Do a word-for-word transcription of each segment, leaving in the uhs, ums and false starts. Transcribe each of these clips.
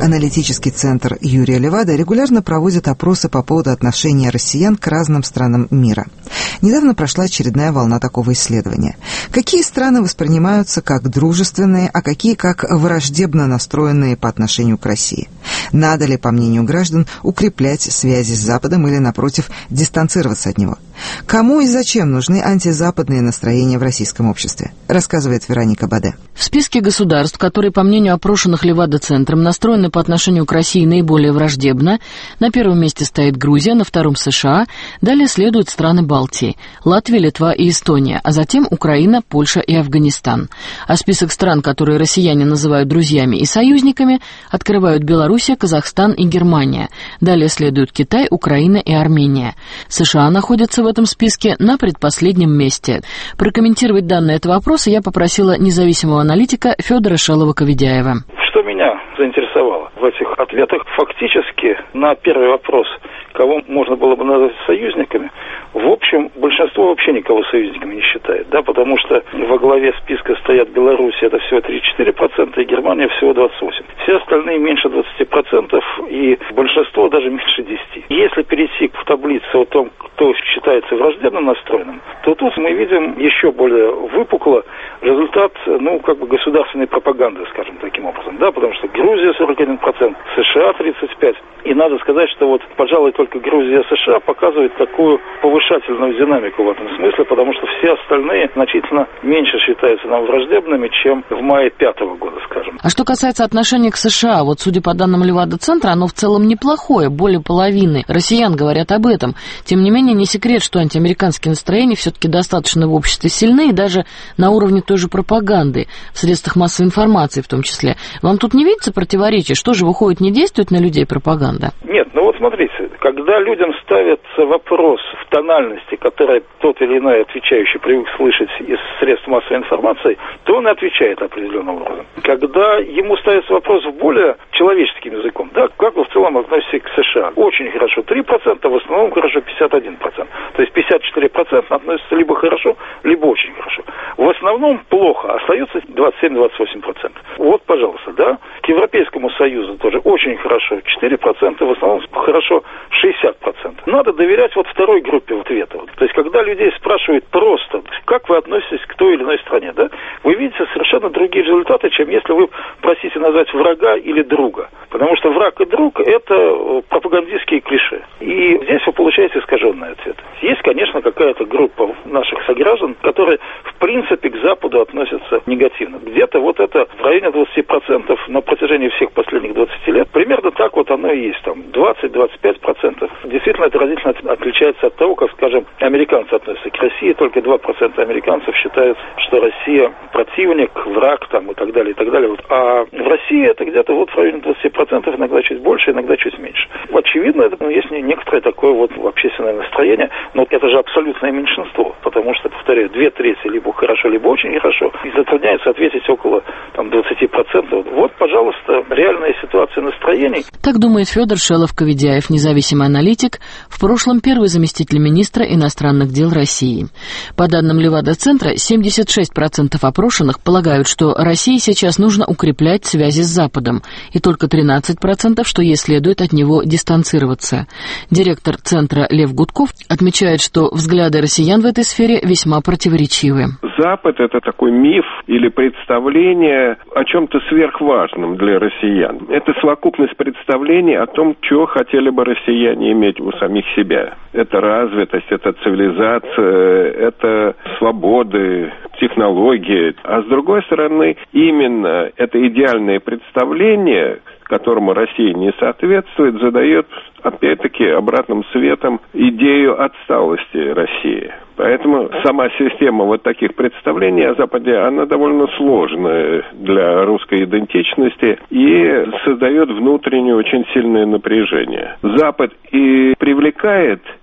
Аналитический центр Юрия Левада регулярно проводит опросы по поводу отношения россиян к разным странам мира. Недавно прошла очередная волна такого исследования. Какие страны воспринимаются как дружественные, а какие как враждебно настроенные по отношению к России? Надо ли, по мнению граждан, укреплять связи с Западом или, напротив, дистанцироваться от него? Кому и зачем нужны антизападные настроения в российском обществе? Рассказывает Вероника Баде. В списке государств, которые, по мнению опрошенных Левада-центром, настроены по отношению к России наиболее враждебно, на первом месте стоит Грузия, на втором США, далее следуют страны Балтии – Латвия, Литва и Эстония, а затем Украина, Польша и Афганистан. А список стран, которые россияне называют друзьями и союзниками, открывают Белоруссия, Казахстан и Германия. Далее следуют Китай, Украина и Армения. США находятся в этом списке на предпоследнем месте. Прокомментировать данные этого вопроса я попросила независимого аналитика Федора Шелова-Коведяева. Что меня заинтересовало в этих ответах? Фактически на первый вопрос, кого можно было бы назвать союзниками, в общем, большинство вообще никого союзниками не считает, да, потому что во главе списка стоят Беларусь, это всего три-четыре процента, и Германия всего двадцать восемь процентов. Все остальные меньше двадцати процентов, и большинство даже меньше десяти процентов. Если перейти к таблице о том, кто считается враждебно настроенным, то тут мы видим еще более выпукло результат, ну, как бы государственной пропаганды, скажем таким образом, да, потому что Грузия сорок один процент, США тридцать пять процентов, и надо сказать, что вот, пожалуй, только Грузия и США показывают такую повышательную динамику в этом смысле, потому что все остальные значительно меньше считаются нам враждебными, чем в мае пятого года, скажем. А что касается отношения к США, вот судя по данным Левада-центра, оно в целом неплохое, более половины россиян говорят об этом. Тем не менее, не секрет, что антиамериканские настроения все-таки достаточно в обществе сильны, и даже на уровне той же пропаганды, в средствах массовой информации в том числе. Вам тут не видится противоречия? Что же, выходит, не действует на людей пропаганда? Нет, ну вот смотрите, когда людям ставится вопрос в тональности, которая тот или иной отвечающий привык слышать из средств массовой информации, то он и отвечает определенным образом. Когда ему ставится вопрос более человеческим языком, да, как вы в целом относитесь к США? Очень хорошо три процента, в основном хорошо пятьдесят один процент. То есть пятьдесят четыре процента относятся либо хорошо, либо очень хорошо. В основном плохо, остается двадцать семь - двадцать восемь процентов. Вот, пожалуйста, да, к Европейскому Союзу тоже очень хорошо четыре процента, в основном хорошо шестьдесят процентов. Надо доверять вот второй группе ответа. То есть, когда людей спрашивают просто, как вы относитесь к той или иной стране, да, вы видите совершенно другие результаты, чем если вы просите назвать врага или друга. Потому что враг и друг – это пропагандистские клише. И здесь вы получаете искаженный ответ. Есть, конечно, какая-то группа наших сограждан, которые, в принципе, к Западу относятся негативно. Где-то вот это в районе двадцати процентов на протяжении всех последних двадцати лет. Примерно так вот оно и есть. Там двадцать - двадцать пять процентов. Действительно, это разительно отличается от того, как, скажем, американцы относятся к России. Только два процента американцев считают, что Россия противник, враг там, и так далее, и так далее. Вот. А в России это где-то вот в районе двадцати процентов, иногда чуть больше, иногда чуть меньше. Очевидно, это, ну, есть некоторое такое вот общественное настроение, но это же абсолютное меньшинство, потому что, повторяю, две трети либо хорошо, либо очень хорошо, и затрудняется ответить около там, двадцати процентов. Вот, пожалуйста, реальная ситуация настроений. Так думает Федор Шелов-Коведяев, независимый аналитик, в прошлом первый заместитель министра иностранных дел России. По данным Левада-центра, семьдесят шесть процентов опрошенных полагают, что России сейчас нужно укреплять связи с Западом, и только тринадцать процентов, что ей следует от него дистанцироваться. Директор центра Лев Гудков отмечает, что взгляды россиян в этой сфере весьма противоречивы. Запад – это такой миф или представление о чем-то сверхважном для россиян. Это совокупность представлений о том, что хотели бы россияне иметь у самих себя. Это развитость, это цивилизация, это свободы, технологии. А с другой стороны, именно это идеальное представление, которому Россия не соответствует, задает, опять-таки, обратным светом идею отсталости России. Поэтому сама система вот таких представлений о Западе, она довольно сложная для русской идентичности и создает внутреннее очень сильное напряжение. Запад и привлекает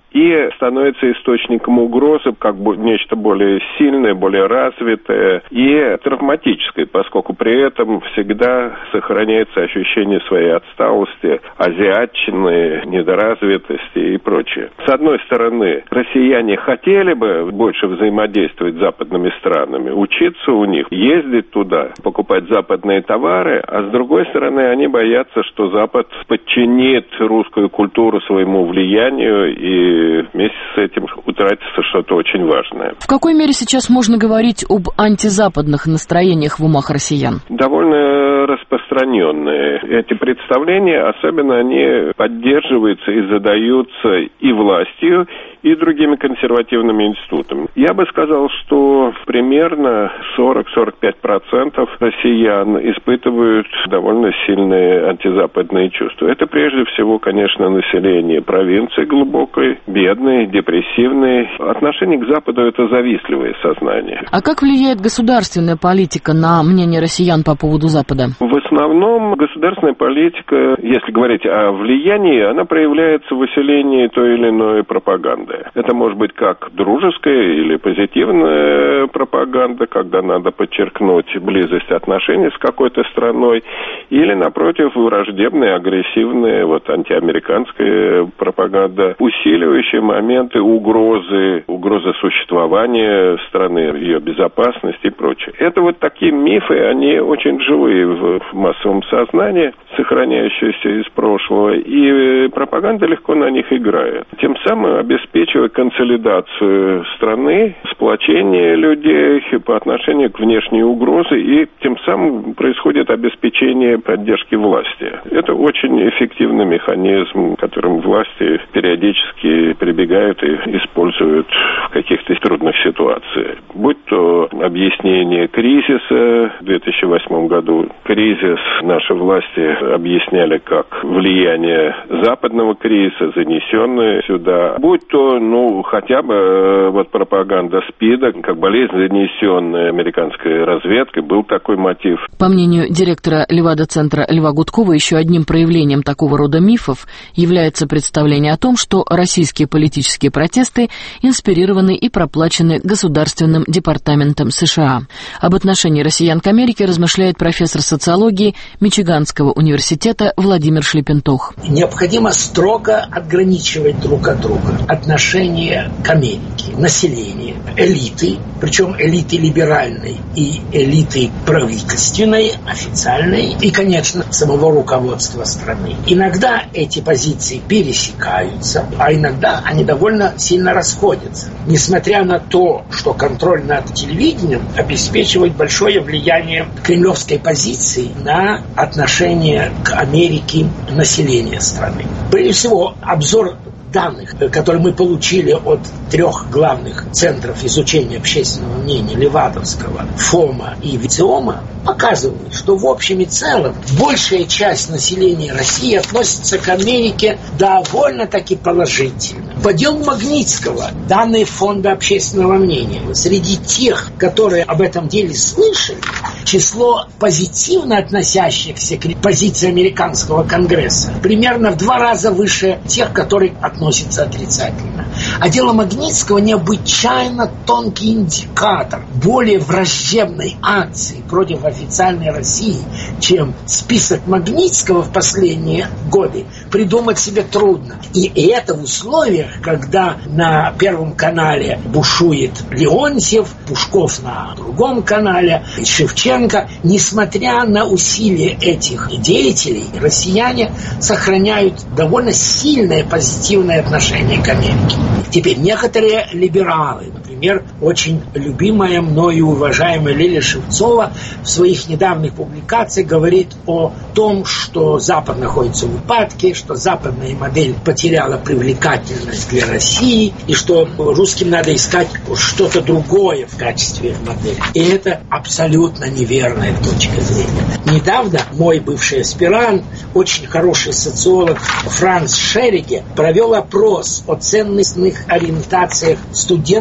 и становится источником угрозы, как бы нечто более сильное, более развитое и травматическое, поскольку при этом всегда сохраняется ощущение своей отсталости, азиатчины, недоразвитости и прочее. С одной стороны, россияне хотели бы больше взаимодействовать с западными странами, учиться у них, ездить туда, покупать западные товары, а с другой стороны, они боятся, что Запад подчинит русскую культуру своему влиянию, и вместе с этим утратится что-то очень важное. В какой мере сейчас можно говорить об антизападных настроениях в умах россиян? Довольно распространенные эти представления, особенно они поддерживаются и задаются и властью, и другими консервативными институтами. Я бы сказал, что примерно сорок-сорок пять процентов россиян испытывают довольно сильные антизападные чувства. Это прежде всего, конечно, население провинции глубокой, бедной, депрессивной. Отношение к Западу – это завистливое сознание. А как влияет государственная политика на мнение россиян по поводу Запада? В основном государственная политика, если говорить о влиянии, она проявляется в усилении той или иной пропаганды. Это может быть как дружеская или позитивная пропаганда, когда надо подчеркнуть близость отношений с какой-то страной, или, напротив, враждебная, агрессивная, вот антиамериканская пропаганда, усиливающая моменты угрозы, угрозы существования страны, ее безопасности и прочее. Это вот такие мифы, они очень живые в массовом сознании, сохраняющиеся из прошлого, и пропаганда легко на них играет. Тем самым обеспечивая консолидацию страны, сплочение людей по отношению к внешней угрозе, и тем самым происходит обеспечение поддержки власти. Это очень эффективный механизм, которым власти периодически прибегают и используют в каких-то трудных ситуациях. Будь то объяснение кризиса в две тысячи восьмом году. Кризис наши власти объясняли как влияние западного кризиса, занесенное сюда. Будь то, ну, хотя бы вот пропаганда СПИДа, как болезнь, занесенная американской разведкой, был такой мотив. По мнению директора Левада-центра Льва Гудкова, еще одним проявлением такого рода мифов является представление о том, что российские политические протесты инспирированы и проплачены Государственным департаментом США. Об отношении россиян к Америке размышляет профессор социологии Мичиганского университета Владимир Шлепентох. Необходимо строго отграничивать друг от друга отношение к Америке, население, элиты, причем элиты либеральной и элиты правительственной, официальной, и, конечно, самого руководства страны. Иногда эти позиции пересекаются, а иногда они довольно сильно расходятся. Несмотря на то, что контроль над телевидением обеспечивает большое влияние кремлевской позиции на отношение к Америке населения страны. Прежде всего, обзор данных, которые мы получили от трех главных центров изучения общественного мнения, Левадовского, ФОМа и ВИЦИОМа, показывают, что в общем и целом большая часть населения России относится к Америке довольно-таки положительно. По делу Магнитского данные Фонда общественного мнения среди тех, которые об этом деле слышали, число позитивно относящихся к позиции американского Конгресса примерно в два раза выше тех, которые относятся отрицательно. А дело Магнитского необычайно тонкий индикатор более враждебной акции против официальной России, чем список Магнитского в последние годы, придумать себе трудно. И это в условиях, когда на Первом канале бушует Леонтьев, Пушков на другом канале, Шевченко. Несмотря на усилия этих деятелей, россияне сохраняют довольно сильное позитивное отношение к Америке. Теперь некоторые либералы, например, очень любимая мною и уважаемая Лилия Шевцова в своих недавних публикациях говорит о том, что Запад находится в упадке, что западная модель потеряла привлекательность для России, и что русским надо искать что-то другое в качестве модели. И это абсолютно неверная точка зрения. Недавно мой бывший аспирант, очень хороший социолог Франц Шериге, провел опрос о ценностных ориентациях студентов по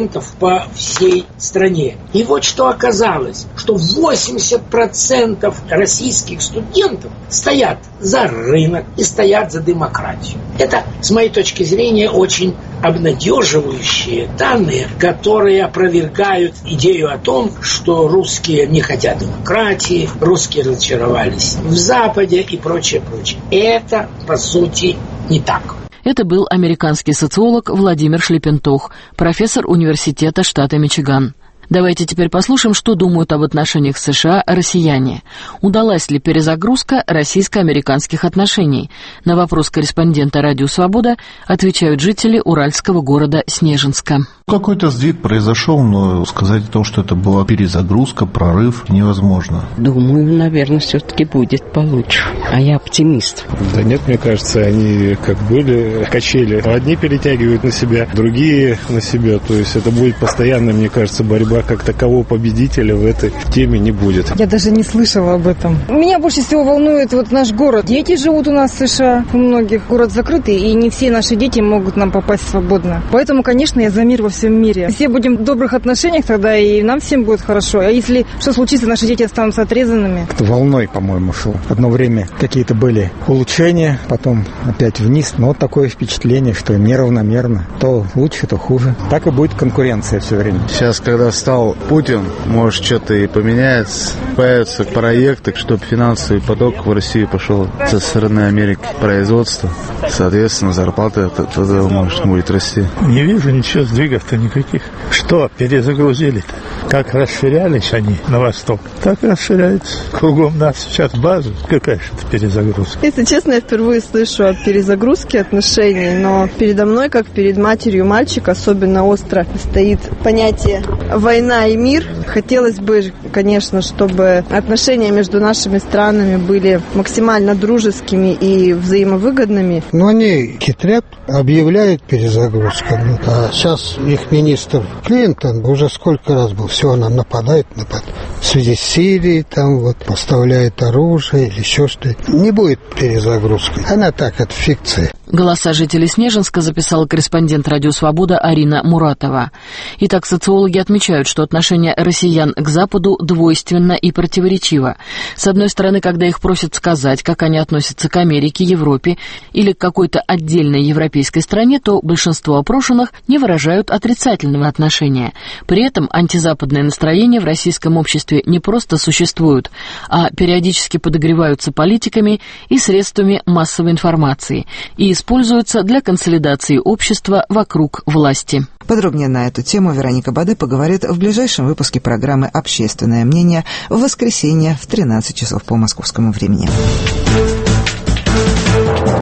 по всей стране. И вот что оказалось, что восемьдесят процентов российских студентов стоят за рынок и стоят за демократию. Это, с моей точки зрения, очень обнадеживающие данные, которые опровергают идею о том, что русские не хотят демократии, русские разочаровались в Западе и прочее, прочее. Это, по сути, не так. Это был американский социолог Владимир Шлепентох, профессор университета штата Мичиган. Давайте теперь послушаем, что думают об отношениях США россияне. Удалась ли перезагрузка российско-американских отношений? На вопрос корреспондента «Радио Свобода» отвечают жители уральского города Снежинска. Какой-то сдвиг произошел, но сказать о том, что это была перезагрузка, прорыв, невозможно. Думаю, наверное, все-таки будет получше. А я оптимист. Да нет, мне кажется, они как были качели. Одни перетягивают на себя, другие на себя. То есть это будет постоянно, мне кажется, борьба. Как такового победителя в этой теме не будет. Я даже не слышала об этом. Меня больше всего волнует вот наш город. Дети живут у нас в США, у многих город закрытый, и не все наши дети могут нам попасть свободно. Поэтому, конечно, я за мир во всем мире. Все будем в добрых отношениях, тогда и нам всем будет хорошо. А если что случится, наши дети останутся отрезанными. Это волной, по-моему, шло. Одно время какие-то были улучшения, потом опять вниз. Но вот такое впечатление, что неравномерно. То лучше, то хуже. Так и будет конкуренция все время. Сейчас, когда стал Путин, может, что-то и поменяется. Появятся проекты, чтобы финансовый поток в Россию пошел со стороны Америки. Производство, соответственно, зарплата тогда, может, будет расти. Не вижу ничего, сдвигов-то никаких. Что перезагрузили-то? Как расширялись они на восток, так расширяются. Кругом нас сейчас база. Какая же это перезагрузка? Если честно, я впервые слышу о перезагрузке отношений, но передо мной, как перед матерью мальчика, особенно остро стоит понятие «война и мир». Хотелось бы, конечно, чтобы отношения между нашими странами были максимально дружескими и взаимовыгодными. Но они хитрят, объявляют перезагрузку. А сейчас их министр Клинтон уже сколько раз был, все, она нападает, нападает. В связи с Сирией, там вот, поставляет оружие или еще что-то. Не будет перезагрузки. Она так, это фикция. Голоса жителей Снежинска записала корреспондент «Радио Свобода» Арина Муратова. Итак, социологи отмечают, что отношение россиян к Западу двойственно и противоречиво. С одной стороны, когда их просят сказать, как они относятся к Америке, Европе или к какой-то отдельной европейской стране, то большинство опрошенных не выражают отрицательного отношения. При этом антизападные настроения в российском обществе не просто существуют, а периодически подогреваются политиками и средствами массовой информации и используются для консолидации общества вокруг власти. Подробнее на эту тему Вероника Баде поговорит в ближайшем выпуске программы «Общественное мнение» в воскресенье в тринадцать часов по московскому времени.